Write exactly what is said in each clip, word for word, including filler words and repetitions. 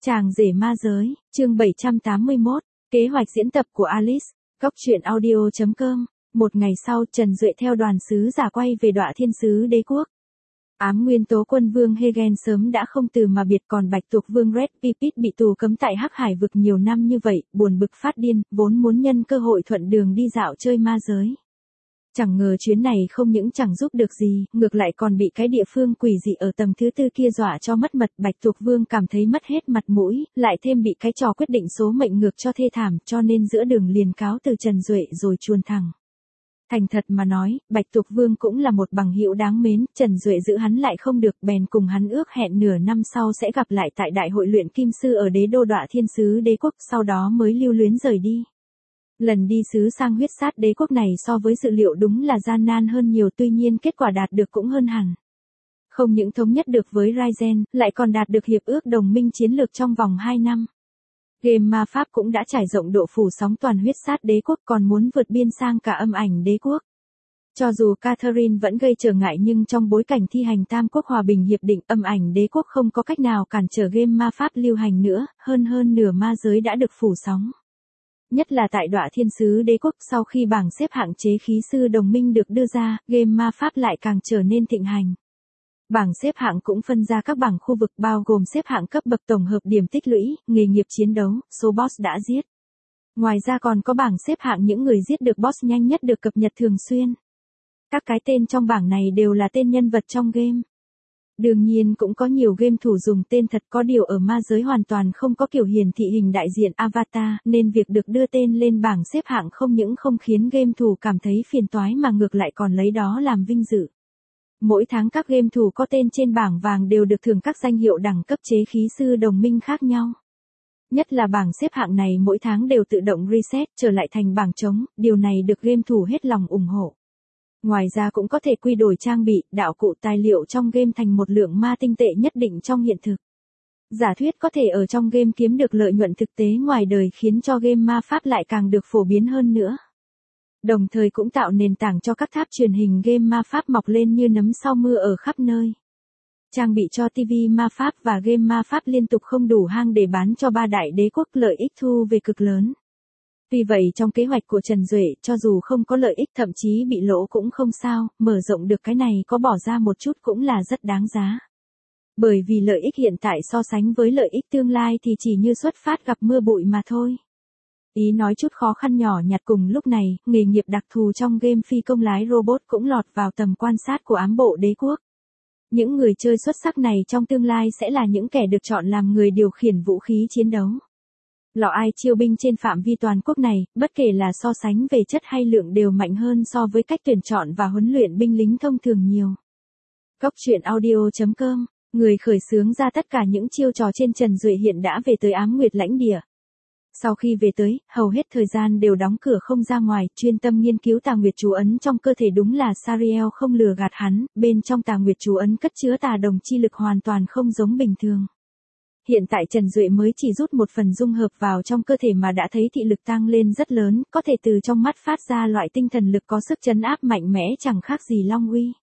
Chàng rể ma giới, chương bảy trăm tám mươi mốt, kế hoạch diễn tập của Alice, góc truyện audio chấm com. Một ngày sau, Trần Duệ theo đoàn sứ giả quay về Đọa Thiên Sứ Đế Quốc. Ám nguyên tố quân vương Hegen sớm đã không từ mà biệt, còn Bạch Tuộc vương Red Pipit bị tù cấm tại Hắc Hải vực nhiều năm như vậy, buồn bực phát điên, vốn muốn nhân cơ hội thuận đường đi dạo chơi ma giới. Chẳng ngờ chuyến này không những chẳng giúp được gì, ngược lại còn bị cái địa phương quỷ dị ở tầng thứ tư kia dọa cho mất mật. Bạch Tuộc Vương cảm thấy mất hết mặt mũi, lại thêm bị cái trò quyết định số mệnh ngược cho thê thảm, cho nên giữa đường liền cáo từ Trần Duệ rồi chuồn thẳng. Thành thật mà nói, Bạch Tuộc Vương cũng là một bằng hữu đáng mến, Trần Duệ giữ hắn lại không được, bèn cùng hắn ước hẹn nửa năm sau sẽ gặp lại tại đại hội luyện kim sư ở đế đô Đọa Thiên Sứ Đế Quốc, sau đó mới lưu luyến rời đi. Lần đi sứ sang huyết sát đế quốc này so với dự liệu đúng là gian nan hơn nhiều, tuy nhiên kết quả đạt được cũng hơn hẳn. Không những thống nhất được với Ryzen, lại còn đạt được hiệp ước đồng minh chiến lược trong vòng hai năm. Game ma pháp cũng đã trải rộng độ phủ sóng toàn huyết sát đế quốc, còn muốn vượt biên sang cả âm ảnh đế quốc. Cho dù Catherine vẫn gây trở ngại nhưng trong bối cảnh thi hành Tam Quốc Hòa Bình Hiệp định, âm ảnh đế quốc không có cách nào cản trở game ma pháp lưu hành nữa, hơn hơn nửa ma giới đã được phủ sóng. Nhất là tại Đọa Thiên Sứ Đế Quốc, sau khi bảng xếp hạng chế khí sư đồng minh được đưa ra, game ma pháp lại càng trở nên thịnh hành. Bảng xếp hạng cũng phân ra các bảng khu vực bao gồm xếp hạng cấp bậc, tổng hợp điểm tích lũy, nghề nghiệp chiến đấu, số boss đã giết. Ngoài ra còn có bảng xếp hạng những người giết được boss nhanh nhất được cập nhật thường xuyên. Các cái tên trong bảng này đều là tên nhân vật trong game. Đương nhiên cũng có nhiều game thủ dùng tên thật, có điều ở ma giới hoàn toàn không có kiểu hiển thị hình đại diện avatar, nên việc được đưa tên lên bảng xếp hạng không những không khiến game thủ cảm thấy phiền toái mà ngược lại còn lấy đó làm vinh dự. Mỗi tháng các game thủ có tên trên bảng vàng đều được thưởng các danh hiệu đẳng cấp chế khí sư đồng minh khác nhau. Nhất là bảng xếp hạng này mỗi tháng đều tự động reset trở lại thành bảng trống, điều này được game thủ hết lòng ủng hộ. Ngoài ra cũng có thể quy đổi trang bị, đạo cụ, tài liệu trong game thành một lượng ma tinh tệ nhất định trong hiện thực. Giả thuyết có thể ở trong game kiếm được lợi nhuận thực tế ngoài đời, khiến cho game ma pháp lại càng được phổ biến hơn nữa. Đồng thời cũng tạo nền tảng cho các tháp truyền hình game ma pháp mọc lên như nấm sau mưa ở khắp nơi. Trang bị cho ti vi ma pháp và game ma pháp liên tục không đủ hang để bán cho ba đại đế quốc, lợi ích thu về cực lớn. Vì vậy trong kế hoạch của Trần Duệ, cho dù không có lợi ích, thậm chí bị lỗ cũng không sao, mở rộng được cái này có bỏ ra một chút cũng là rất đáng giá. Bởi vì lợi ích hiện tại so sánh với lợi ích tương lai thì chỉ như xuất phát gặp mưa bụi mà thôi. Ý nói chút khó khăn nhỏ nhặt cùng lúc này, nghề nghiệp đặc thù trong game phi công lái robot cũng lọt vào tầm quan sát của ám bộ đế quốc. Những người chơi xuất sắc này trong tương lai sẽ là những kẻ được chọn làm người điều khiển vũ khí chiến đấu. Lọ ai chiêu binh trên phạm vi toàn quốc này, bất kể là so sánh về chất hay lượng đều mạnh hơn so với cách tuyển chọn và huấn luyện binh lính thông thường nhiều. Góc truyện audio chấm com, người khởi xướng ra tất cả những chiêu trò trên Trần Duệ hiện đã về tới Ám Nguyệt lãnh địa. Sau khi về tới, hầu hết thời gian đều đóng cửa không ra ngoài, chuyên tâm nghiên cứu tà nguyệt chú ấn trong cơ thể. Đúng là Sariel không lừa gạt hắn, bên trong tà nguyệt chú ấn cất chứa tà đồng chi lực hoàn toàn không giống bình thường. Hiện tại Trần Duệ mới chỉ rút một phần dung hợp vào trong cơ thể mà đã thấy thị lực tăng lên rất lớn, có thể từ trong mắt phát ra loại tinh thần lực có sức trấn áp mạnh mẽ chẳng khác gì Long Uy.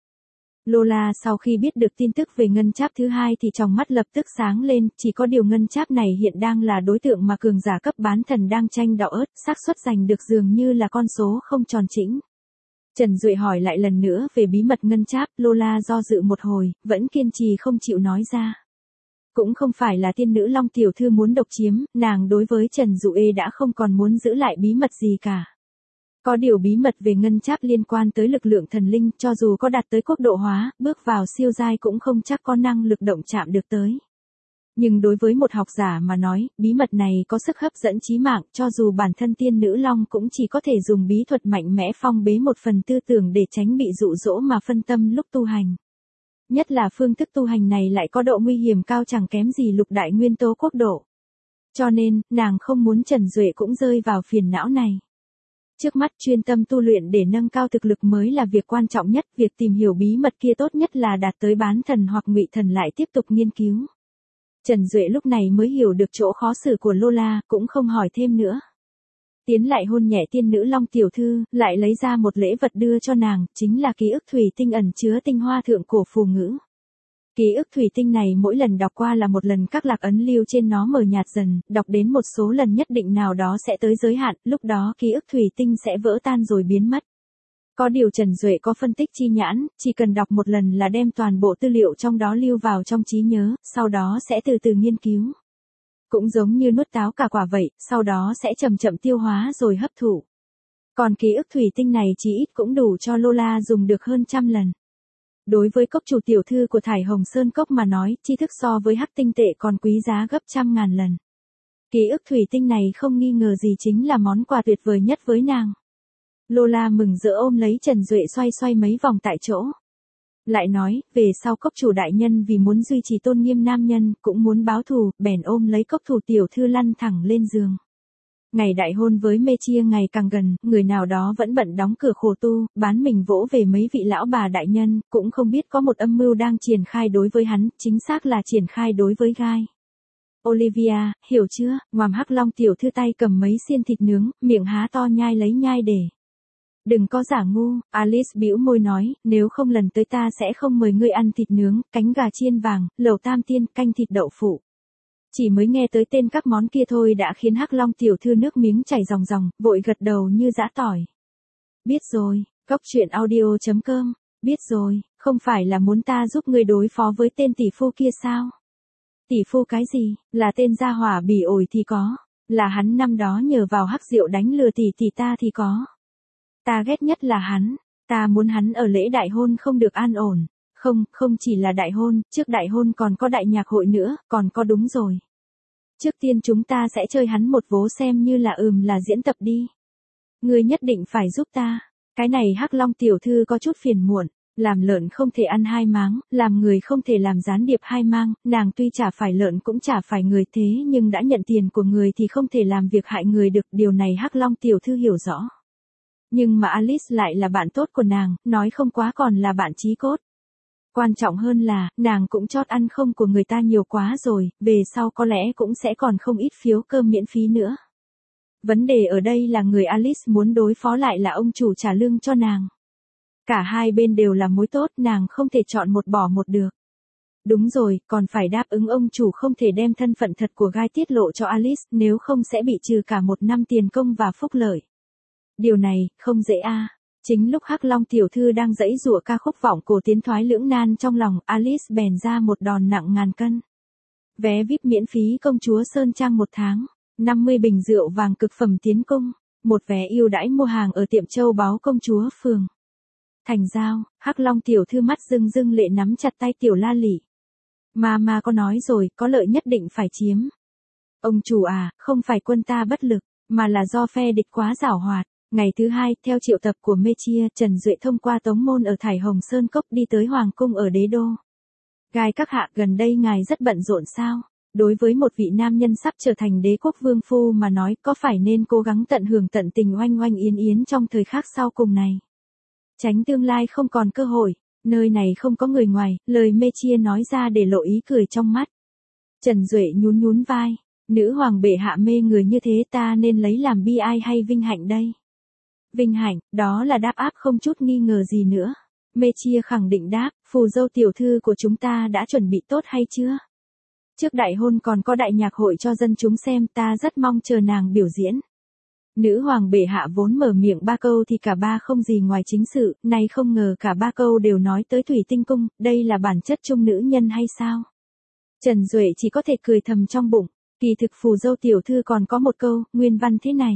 Lola sau khi biết được tin tức về ngân cháp thứ hai thì trong mắt lập tức sáng lên, chỉ có điều ngân cháp này hiện đang là đối tượng mà cường giả cấp bán thần đang tranh đọ ớt, xác suất giành được dường như là con số không tròn chỉnh. Trần Duệ hỏi lại lần nữa về bí mật ngân cháp, Lola do dự một hồi, vẫn kiên trì không chịu nói ra. Cũng không phải là tiên nữ Long tiểu thư muốn độc chiếm, nàng đối với Trần Duệ đã không còn muốn giữ lại bí mật gì cả. Có điều bí mật về ngân cháp liên quan tới lực lượng thần linh, cho dù có đạt tới quốc độ hóa, bước vào siêu giai cũng không chắc có năng lực động chạm được tới. Nhưng đối với một học giả mà nói, bí mật này có sức hấp dẫn chí mạng, cho dù bản thân tiên nữ Long cũng chỉ có thể dùng bí thuật mạnh mẽ phong bế một phần tư tưởng để tránh bị dụ dỗ mà phân tâm lúc tu hành. Nhất là phương thức tu hành này lại có độ nguy hiểm cao chẳng kém gì lục đại nguyên tố quốc độ. Cho nên, nàng không muốn Trần Duệ cũng rơi vào phiền não này. Trước mắt chuyên tâm tu luyện để nâng cao thực lực mới là việc quan trọng nhất, việc tìm hiểu bí mật kia tốt nhất là đạt tới bán thần hoặc ngụy thần lại tiếp tục nghiên cứu. Trần Duệ lúc này mới hiểu được chỗ khó xử của Lola, cũng không hỏi thêm nữa. Tiến lại hôn nhẹ tiên nữ Long tiểu thư, lại lấy ra một lễ vật đưa cho nàng, chính là ký ức thủy tinh ẩn chứa tinh hoa thượng cổ phù ngữ. Ký ức thủy tinh này mỗi lần đọc qua là một lần các lạc ấn lưu trên nó mờ nhạt dần, đọc đến một số lần nhất định nào đó sẽ tới giới hạn, lúc đó ký ức thủy tinh sẽ vỡ tan rồi biến mất. Có điều Trần Duệ có phân tích chi nhãn, chỉ cần đọc một lần là đem toàn bộ tư liệu trong đó lưu vào trong trí nhớ, sau đó sẽ từ từ nghiên cứu. Cũng giống như nuốt táo cả quả vậy, sau đó sẽ chậm chậm tiêu hóa rồi hấp thụ. Còn ký ức thủy tinh này chỉ ít cũng đủ cho Lola dùng được hơn trăm lần. Đối với cốc chủ tiểu thư của Thải Hồng Sơn Cốc mà nói, tri thức so với hắc tinh tệ còn quý giá gấp trăm ngàn lần. Ký ức thủy tinh này không nghi ngờ gì chính là món quà tuyệt vời nhất với nàng. Lola mừng rỡ ôm lấy Trần Duệ xoay xoay mấy vòng tại chỗ. Lại nói, về sau cốc chủ đại nhân vì muốn duy trì tôn nghiêm nam nhân, cũng muốn báo thù, bèn ôm lấy cốc thủ tiểu thư lăn thẳng lên giường. Ngày đại hôn với Mê Chia ngày càng gần, người nào đó vẫn bận đóng cửa khổ tu, bán mình vỗ về mấy vị lão bà đại nhân, cũng không biết có một âm mưu đang triển khai đối với hắn, chính xác là triển khai đối với Gai. Olivia, hiểu chưa, ngoàm hắc long tiểu thư tay cầm mấy xiên thịt nướng, miệng há to nhai lấy nhai để. Đừng có giả ngu, Alice bĩu môi nói, nếu không lần tới ta sẽ không mời ngươi ăn thịt nướng, cánh gà chiên vàng, lẩu tam tiên, canh thịt đậu phụ. Chỉ mới nghe tới tên các món kia thôi đã khiến hắc long tiểu thư nước miếng chảy ròng ròng, vội gật đầu như giã tỏi. Biết rồi, cốc truyện audio chấm com, biết rồi, không phải là muốn ta giúp ngươi đối phó với tên tỷ phu kia sao? Tỷ phu cái gì, là tên gia hỏa bỉ ổi thì có, là hắn năm đó nhờ vào hắc rượu đánh lừa tỷ tỷ ta thì có. Ta ghét nhất là hắn, ta muốn hắn ở lễ đại hôn không được an ổn. Không, không chỉ là đại hôn, trước đại hôn còn có đại nhạc hội nữa, còn có đúng rồi. Trước tiên chúng ta sẽ chơi hắn một vố xem như là ừm là diễn tập đi. Ngươi nhất định phải giúp ta. Cái này hắc long tiểu thư có chút phiền muộn. Làm lợn không thể ăn hai máng, làm người không thể làm gián điệp hai mang, nàng tuy chả phải lợn cũng chả phải người thế nhưng đã nhận tiền của người thì không thể làm việc hại người được, điều này hắc long tiểu thư hiểu rõ. Nhưng mà Alice lại là bạn tốt của nàng, nói không quá còn là bạn chí cốt. Quan trọng hơn là, nàng cũng chót ăn không của người ta nhiều quá rồi, về sau có lẽ cũng sẽ còn không ít phiếu cơm miễn phí nữa. Vấn đề ở đây là người Alice muốn đối phó lại là ông chủ trả lương cho nàng. Cả hai bên đều là mối tốt, nàng không thể chọn một bỏ một được. Đúng rồi, còn phải đáp ứng ông chủ không thể đem thân phận thật của Gai tiết lộ cho Alice, nếu không sẽ bị trừ cả một năm tiền công và phúc lợi. Điều này, không dễ a. À. Chính lúc hắc long tiểu thư đang giãy giụa ca khúc vọng cổ tiến thoái lưỡng nan trong lòng, Alice bèn ra một đòn nặng ngàn cân. Vé vi ai pi miễn phí công chúa Sơn Trang một tháng, năm mươi bình rượu vàng cực phẩm tiến cung, một vé ưu đãi mua hàng ở tiệm châu báu công chúa phường. Thành giao, hắc long tiểu thư mắt rưng rưng lệ nắm chặt tay tiểu la lị. Mà mà có nói rồi, có lợi nhất định phải chiếm. Ông chủ à, không phải quân ta bất lực, mà là do phe địch quá giảo hoạt. Ngày thứ hai, theo triệu tập của Mê Chia, Trần Duệ thông qua tống môn ở Thải Hồng Sơn Cốc đi tới Hoàng Cung ở Đế Đô. Gai các hạ, gần đây ngài rất bận rộn sao? Đối với một vị nam nhân sắp trở thành đế quốc vương phu mà nói, có phải nên cố gắng tận hưởng tận tình oanh oanh yến yến trong thời khắc sau cùng này? Tránh tương lai không còn cơ hội, nơi này không có người ngoài, lời Mê Chia nói ra để lộ ý cười trong mắt. Trần Duệ nhún nhún vai, nữ hoàng bệ hạ mê người như thế ta nên lấy làm bi ai hay vinh hạnh đây? Vinh hạnh, đó là đáp áp không chút nghi ngờ gì nữa. Mê Chia khẳng định đáp, phù dâu tiểu thư của chúng ta đã chuẩn bị tốt hay chưa? Trước đại hôn còn có đại nhạc hội cho dân chúng xem, ta rất mong chờ nàng biểu diễn. Nữ hoàng bệ hạ vốn mở miệng ba câu thì cả ba không gì ngoài chính sự, nay không ngờ cả ba câu đều nói tới Thủy Tinh Cung, đây là bản chất chung nữ nhân hay sao? Trần Duệ chỉ có thể cười thầm trong bụng, kỳ thực phù dâu tiểu thư còn có một câu, nguyên văn thế này.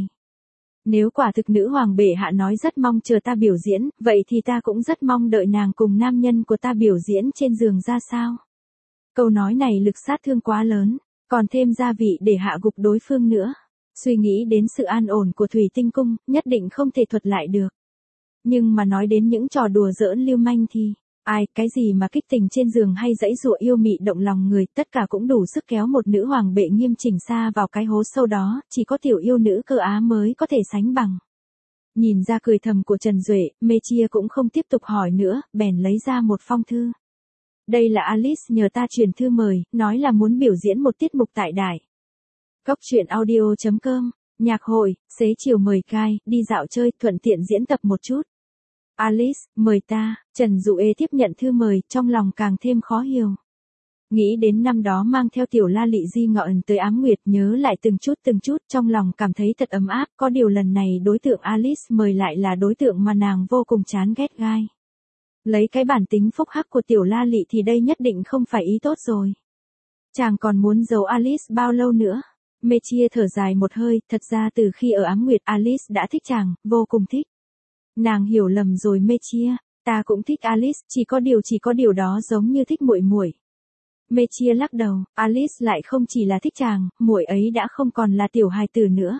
Nếu quả thực nữ hoàng bệ hạ nói rất mong chờ ta biểu diễn, vậy thì ta cũng rất mong đợi nàng cùng nam nhân của ta biểu diễn trên giường ra sao. Câu nói này lực sát thương quá lớn, còn thêm gia vị để hạ gục đối phương nữa. Suy nghĩ đến sự an ổn của Thủy Tinh Cung, nhất định không thể thuật lại được. Nhưng mà nói đến những trò đùa giỡn lưu manh thì, ai, cái gì mà kích tình trên giường hay dãy dụa yêu mị động lòng người, tất cả cũng đủ sức kéo một nữ hoàng bệ nghiêm chỉnh xa vào cái hố sâu đó, chỉ có tiểu yêu nữ cơ á mới có thể sánh bằng. Nhìn ra cười thầm của Trần Duệ, Mê Chia cũng không tiếp tục hỏi nữa, bèn lấy ra một phong thư. Đây là Alice nhờ ta truyền thư mời, nói là muốn biểu diễn một tiết mục tại đài. Cốc truyện audio chấm com, nhạc hội, xế chiều mời Gai, đi dạo chơi, thuận tiện diễn tập một chút. Alice, mời ta, Trần Duệ tiếp nhận thư mời, trong lòng càng thêm khó hiểu. Nghĩ đến năm đó mang theo tiểu La Lị Di Ngọn tới Ám Nguyệt, nhớ lại từng chút từng chút, trong lòng cảm thấy thật ấm áp, có điều lần này đối tượng Alice mời lại là đối tượng mà nàng vô cùng chán ghét gai. Lấy cái bản tính phúc hắc của tiểu La Lị thì đây nhất định không phải ý tốt rồi. Chàng còn muốn giấu Alice bao lâu nữa? Mê Chia thở dài một hơi, thật ra từ khi ở Ám Nguyệt Alice đã thích chàng, vô cùng thích. Nàng hiểu lầm rồi Mê Chia, ta cũng thích Alice, chỉ có điều chỉ có điều đó giống như thích muội muội. Mê Chia lắc đầu, Alice lại không chỉ là thích chàng, muội ấy đã không còn là tiểu hài tử nữa.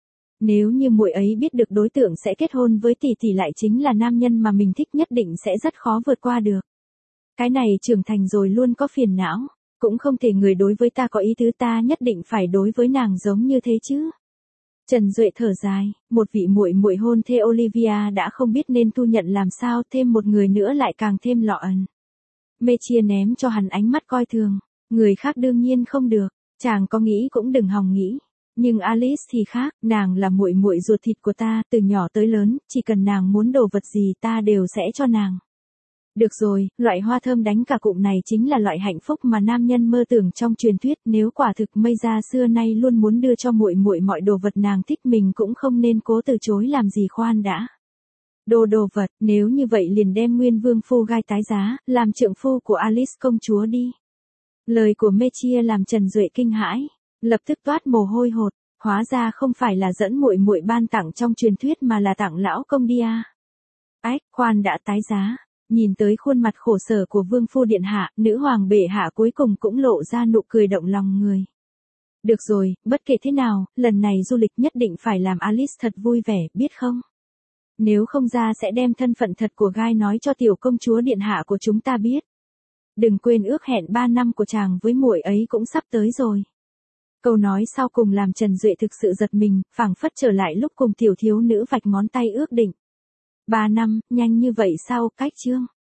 Nếu như muội ấy biết được đối tượng sẽ kết hôn với tỷ tỷ lại chính là nam nhân mà mình thích, nhất định sẽ rất khó vượt qua được. Cái này trưởng thành rồi luôn có phiền não, cũng không thể người đối với ta có ý tứ, ta nhất định phải đối với nàng giống như thế chứ. Trần Duệ thở dài, một vị muội muội hôn thê Olivia đã không biết nên thu nhận làm sao, thêm một người nữa lại càng thêm lọ ẩn. Mê Chia ném cho hắn ánh mắt coi thường, người khác đương nhiên không được, chàng có nghĩ cũng đừng hòng nghĩ. Nhưng Alice thì khác, nàng là muội muội ruột thịt của ta, từ nhỏ tới lớn, chỉ cần nàng muốn đồ vật gì ta đều sẽ cho nàng. Được rồi, loại hoa thơm đánh cả cụm này chính là loại hạnh phúc mà nam nhân mơ tưởng trong truyền thuyết, nếu quả thực Mây Gia xưa nay luôn muốn đưa cho muội muội mọi đồ vật nàng thích, mình cũng không nên cố từ chối làm gì. Khoan đã. Đồ đồ vật, nếu như vậy liền đem Nguyên Vương Phu Gai tái giá, làm trượng phu của Alice công chúa đi. Lời của Mê Chia làm Trần Duệ kinh hãi, lập tức toát mồ hôi hột, hóa ra không phải là dẫn muội muội ban tặng trong truyền thuyết mà là tặng lão công đi à. Ách, khoan đã, tái giá. Nhìn tới khuôn mặt khổ sở của Vương Phu Điện Hạ, nữ hoàng bệ hạ cuối cùng cũng lộ ra nụ cười động lòng người. Được rồi, bất kể thế nào, lần này du lịch nhất định phải làm Alice thật vui vẻ, biết không? Nếu không ra sẽ đem thân phận thật của Gai nói cho tiểu công chúa điện hạ của chúng ta biết. Đừng quên ước hẹn ba năm của chàng với muội ấy cũng sắp tới rồi. Câu nói sau cùng làm Trần Duệ thực sự giật mình, phảng phất trở lại lúc cùng tiểu thiếu nữ vạch ngón tay ước định. Ba năm, nhanh như vậy sao? Cách chương.